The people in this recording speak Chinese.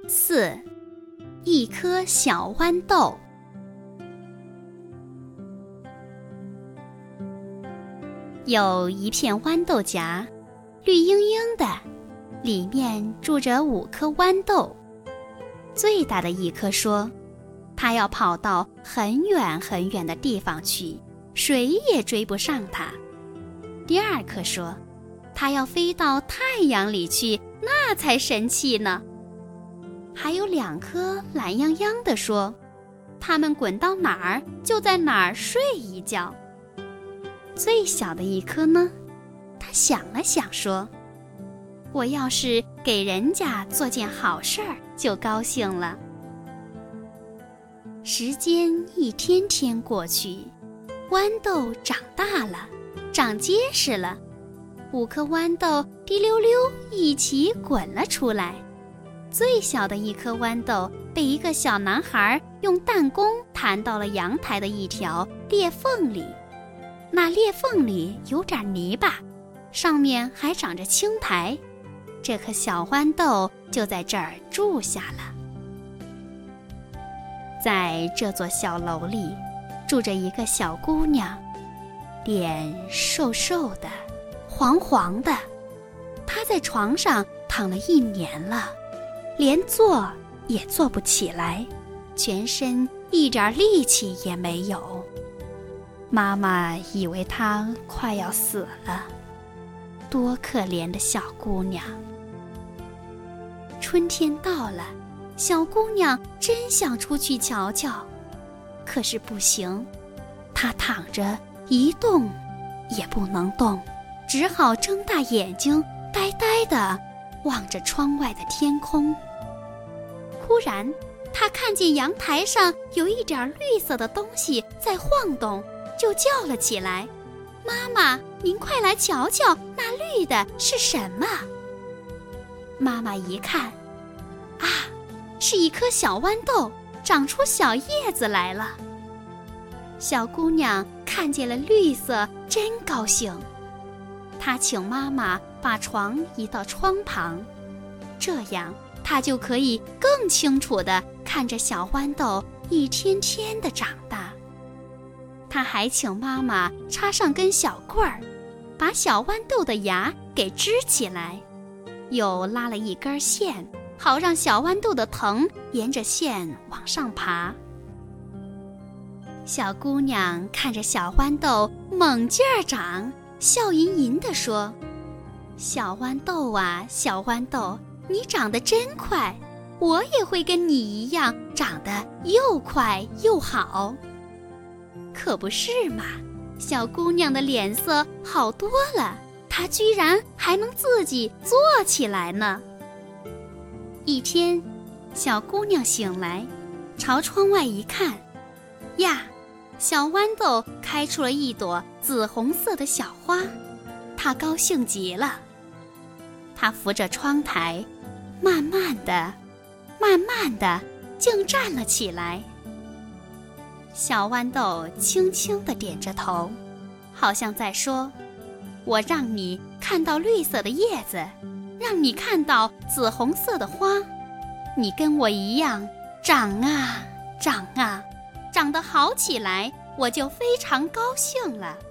4. 一颗小豌豆。有一片豌豆荚，绿莹莹的，里面住着5颗豌豆。最大的一颗说，它要跑到很远很远的地方去，谁也追不上它。第2颗说，它要飞到太阳里去，那才神气呢。还有2颗懒洋洋地说，它们滚到哪儿就在哪儿睡一觉。最小的一颗呢，他想了想说，我要是给人家做件好事儿就高兴了。时间一天天过去，豌豆长大了，长结实了，5颗豌豆滴溜溜一起滚了出来。最小的一颗豌豆被一个小男孩用弹弓弹到了阳台的一条裂缝里，那裂缝里有点泥巴，上面还长着青苔，这颗小豌豆就在这儿住下了。在这座小楼里住着一个小姑娘，脸瘦瘦的，黄黄的，她在床上躺了1年了，连坐也坐不起来，全身一点力气也没有。妈妈以为她快要死了，多可怜的小姑娘。春天到了，小姑娘真想出去瞧瞧，可是不行，她躺着一动也不能动，只好睁大眼睛呆呆地望着窗外的天空。忽然她看见阳台上有一点绿色的东西在晃动，就叫了起来，妈妈，您快来瞧瞧，那绿的是什么？妈妈一看，啊，是一颗小豌豆，长出小叶子来了。小姑娘看见了绿色，真高兴。她请妈妈把床移到窗旁，这样她就可以更清楚地看着小豌豆一天天地长大。她还请妈妈插上根小棍儿，把小豌豆的芽给支起来，又拉了一根线，好让小豌豆的藤沿着线往上爬。小姑娘看着小豌豆猛劲儿长，笑吟吟地说，小豌豆啊，小豌豆，你长得真快，我也会跟你一样长得又快又好。可不是嘛，小姑娘的脸色好多了，她居然还能自己坐起来呢。一天，小姑娘醒来，朝窗外一看，呀，小豌豆开出了一朵紫红色的小花，她高兴极了。她扶着窗台，慢慢的竟站了起来。小豌豆轻轻地点着头，好像在说，我让你看到绿色的叶子，让你看到紫红色的花，你跟我一样长啊长啊，长得好起来，我就非常高兴了。